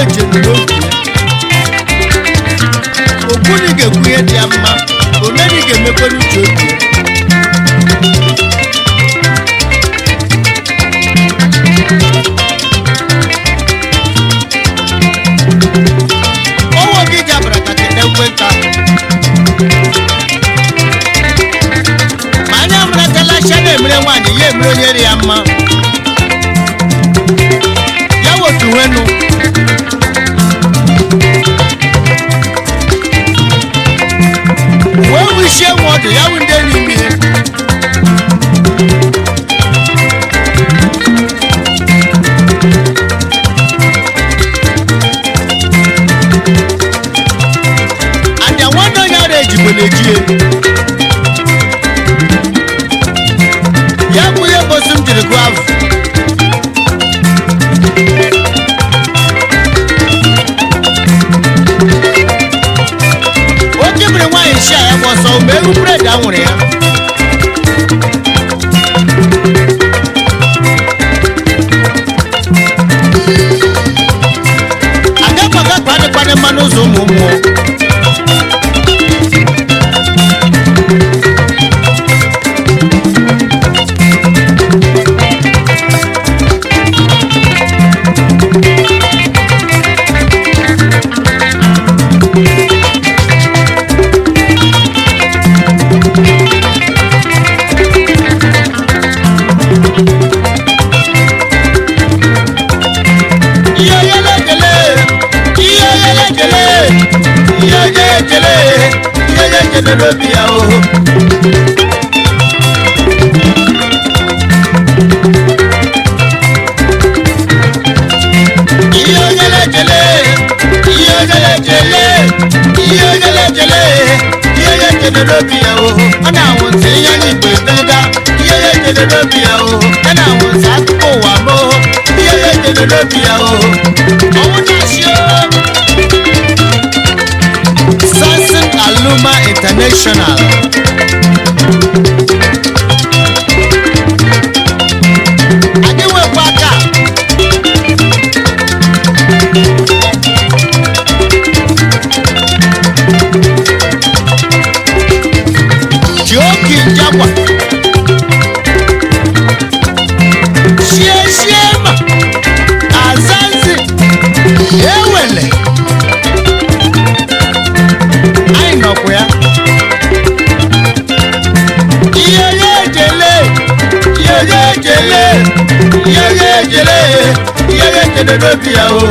echedoro okwu ni ga-ekwu ihe dị ya mma omeni ga-emekwere uche obi owo gị jabara ka kete nkwenta ma anya mụratala asha na-emere nwaanyị ya emere onye ri ya mma ya wotu nwenu wee wishie nwa ọdụ ya wụ ndị enyi m ihe anya nwanne onye ọrụ ejigbo na-ejie ya bụ ihe bosi m jiri gụọ avụ oke biri nwaanyị isi a ya gba ọsọ mgbe egwu bred a nwụrụ ya agakwaga kpadịkpadị mmanụ ụzọ ụmụ mmụọ Lobia oh iyo jele lobia oh ana won se yan ni gbe dada iyo jele lobia oh ana won sa ko wa mo iyo jele lobia oh awon na sio Samson Aluma International Adiwe Kwaka Joki Jagwa Shiema Azanzi Ewele ya Lobia oh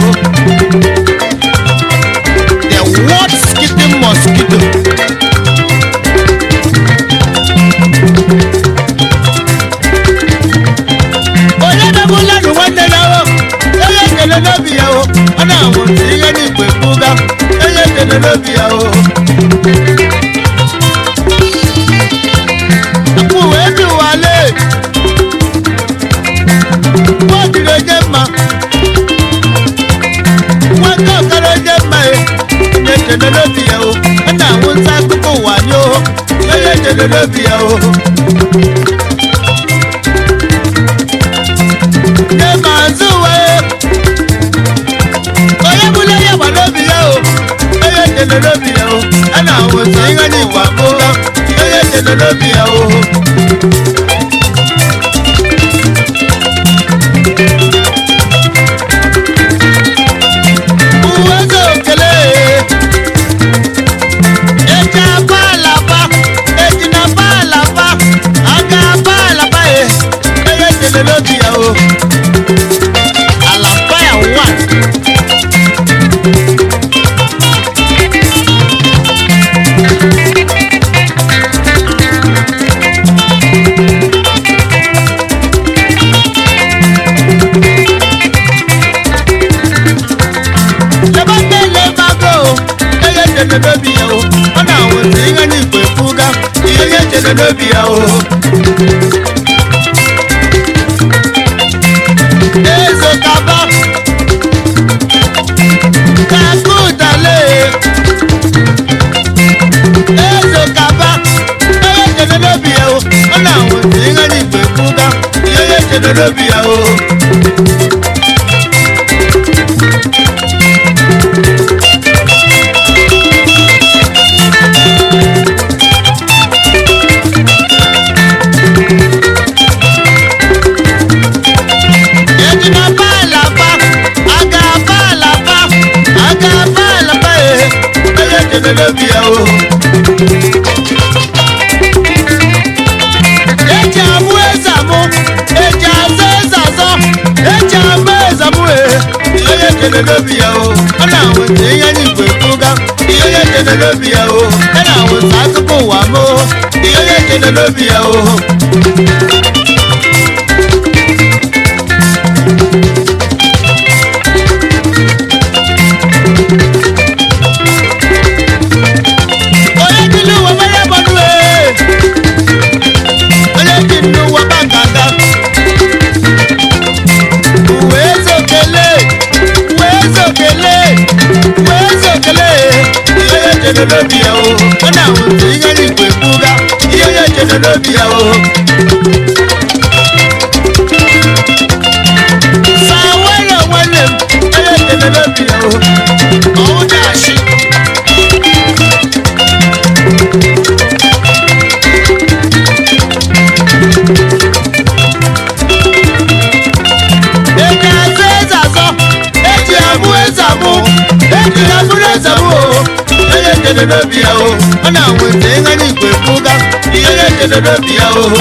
the what skipping mosquito oya na bola no wande na oh Lobia oh ana won ti ye ni pe buga Lobia oh apu we bi wale what did I get ma Lobia oh ana won sa ko wa ni oh Lobia oh ne mazuwe oya bula ya wa Lobia oh Lobia oh ana won sa ngani wa bo Lobia oh Lobia oh Alafaya one Lobia oh ana won ti ngani pe fuga Lobia oh Ezo kaba kakutale Ezo kaba Lobia oh ana won ti ngani pe fuga Lobia oh jẹlẹ lóbi ya o ọ̀nà àwọn èèyàn ní ìgbè fúgá ìyẹ́yẹ́ jẹlẹ lóbi ya o ẹ̀nà àwọn sàtúkò wà mọ́ ìyẹ́yẹ́ jẹlẹ lóbi ya o. Lóbi ya o ọ̀nà àwọn èèyàn ní ìgbè fúgá ìyẹ́yẹ́ jẹlẹ lóbi ya o. Sàwẹ́rẹ̀ wọlé ìyẹ́yẹ́ jẹlẹ lóbi ya o ọ̀hún dà sí. Èdè àti ẹ̀zàzọ́ èdè àmú ẹ̀zàmú èdè àmúlẹ̀ ẹ̀zàmú o. Jẹlẹ lóbi ya o ọ̀nà àwọn èèyàn ní ìgbè fúgá ìyẹ́yẹ́ jẹlẹ lóbi ya o.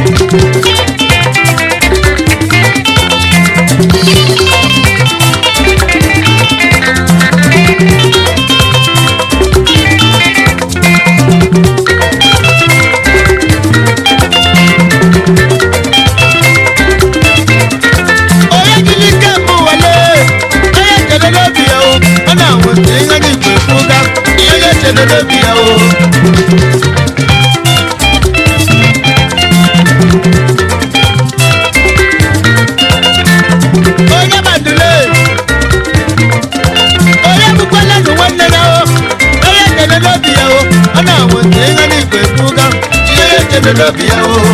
Lóbi ya o. Onye Badule onye bụkwa lẹ́nu nwanne ya o onye jẹlẹ lóbi ya o ọ̀nà àwọn èèyàn ní ìgbè fúgá ìyẹ́yẹ́ jẹlẹ lóbi ya o.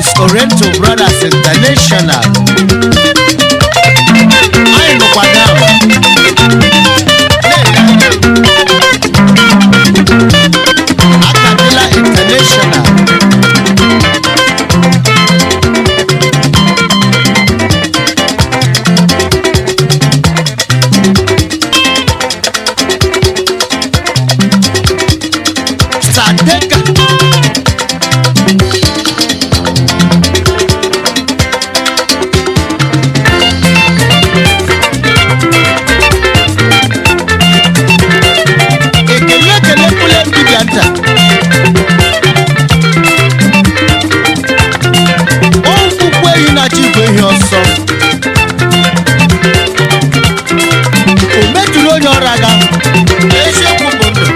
is Oriental Brothers International. Anyị nọkwa down. Akadila International. Sadeka. Ekele kule mbiganta. Okwu ehi na chi bụ ehi ọsọ. O metụrụ onye ọrụ aga. Eziokwu bụ ndụ.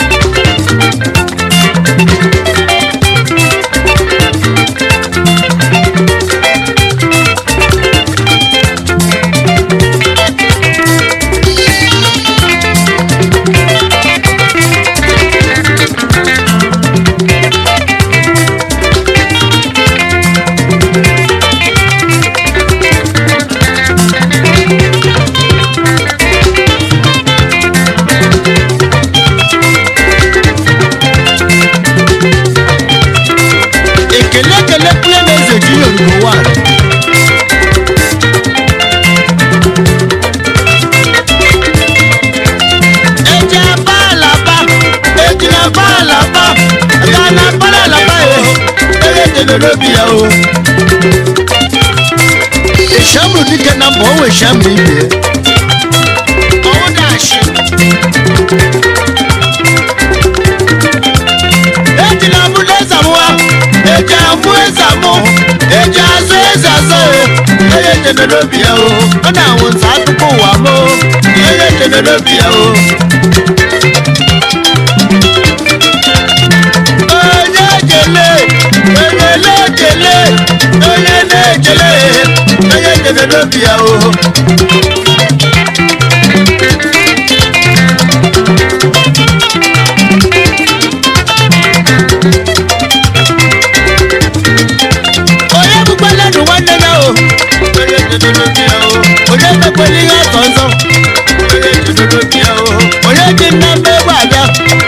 Ekele kule na eze ji Yoruba wa. Eji aba alaba, eji aba alaba, aga na aba alaba yo. Ere tenoro bi ya o. Eshamu dike na mbo we shamu ibe. Owo dashi. Eji na bude zamuwa. Eji amu ezamu, eji azu ezazo. Ere tenoro bi ya o. Ona awon sa tupu wa mo. Ere tenoro bi ya o. Onye bụkwala ndụ nwanne ya o. Onye mekwela ihe ọzọ nzọ. Onye ji nna mmegbu abịa.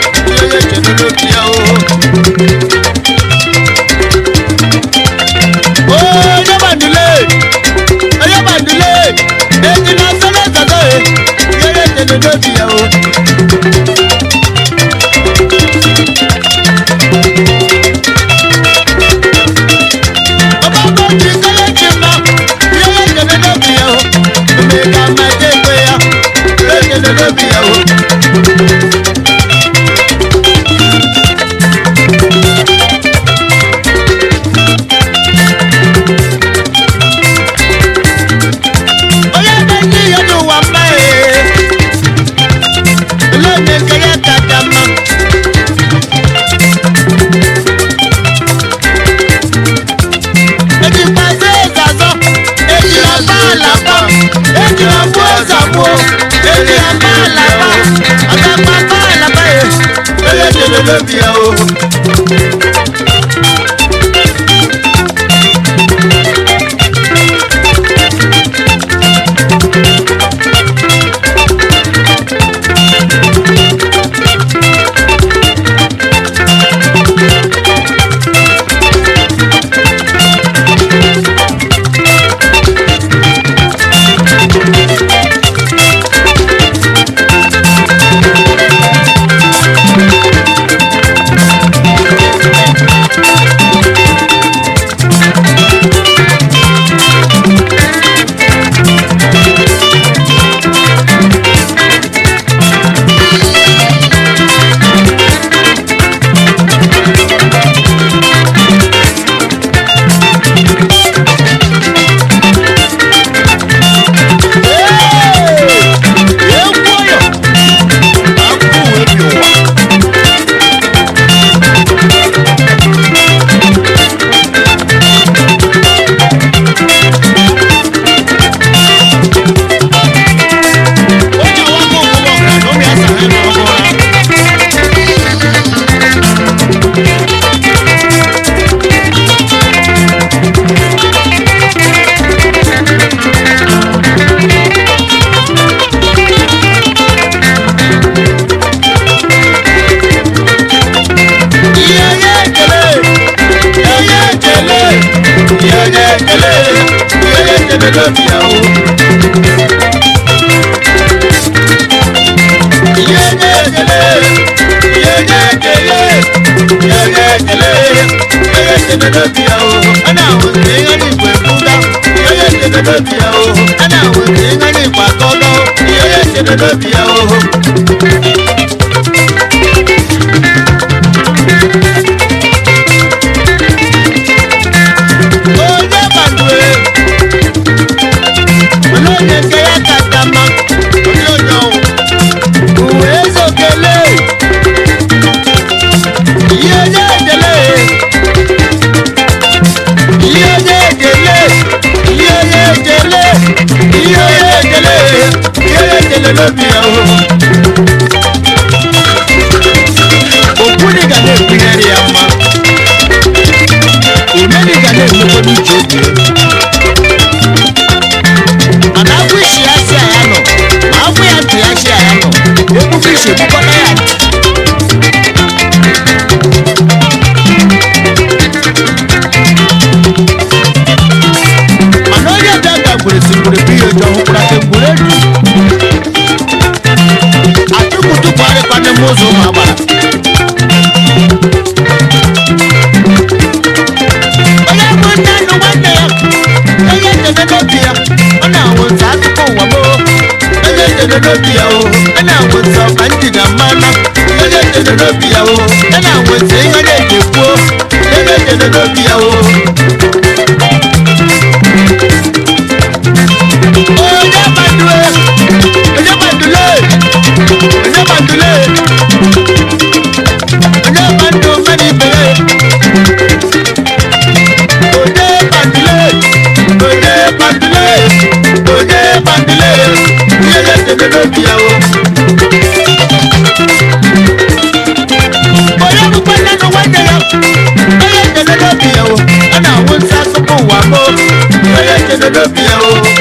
Onye bandule, eji na sọlọ zọzọ e. Yere tenoro bi ya o. Love you. Ana won sa so ko wa mo, oye je do bi o.